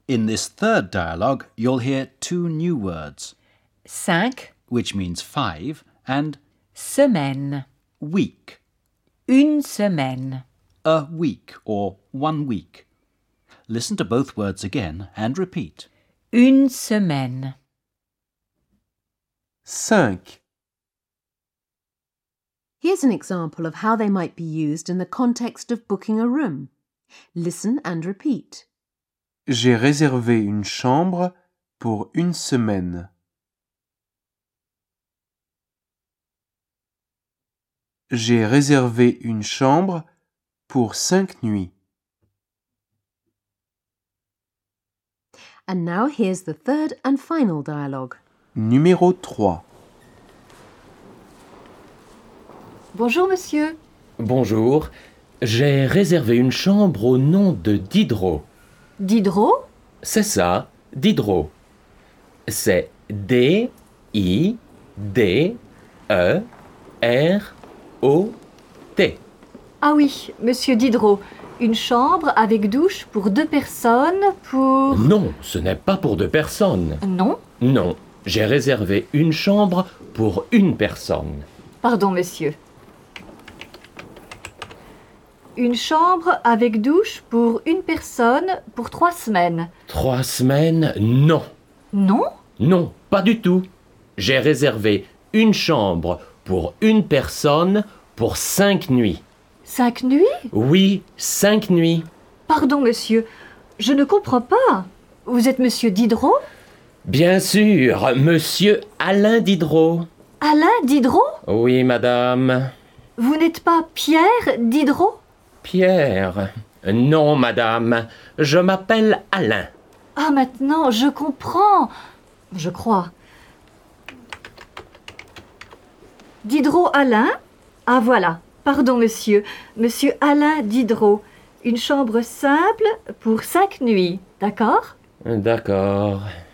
In this third dialogue, you'll hear two new words, 5. which means 5, and Semaine. week, Une semaine. a week or 1 week. Listen to both words again and repeat. Une semaine. 5. Here's an example of how they might be used in the context of booking a room. Listen and repeat. J'ai réservé une chambre pour une semaine. J'ai réservé une chambre pour 5 nuits. And now here's the third and final dialogue. Numéro 3. Bonjour monsieur. Bonjour, j'ai réservé une chambre au nom de Diderot. Diderot? C'est ça, Diderot. C'est D-I-D-E-R-O-T. Ah oui, monsieur Diderot. Une chambre avec douche pour 2 personnes pour... Non, ce n'est pas pour 2 personnes. Non? Non, j'ai réservé une chambre pour une personne. Pardon monsieur. Une chambre avec douche pour une personne pour 3 semaines. 3 semaines, non. Non? Non, pas du tout. J'ai réservé une chambre pour une personne pour 5 nuits. 5 nuits? Oui, 5 nuits. Pardon monsieur, je ne comprends pas. Vous êtes monsieur Diderot? Bien sûr, monsieur Alain Diderot. Alain Diderot? Oui, madame. Vous n'êtes pas Pierre Diderot? Pierre. Non, madame. Je m'appelle Alain. Ah maintenant, je comprends. Je crois. Diderot Alain? Ah voilà. Pardon monsieur. Monsieur Alain Diderot. Une chambre simple pour 5 nuits. D'accord? D'accord.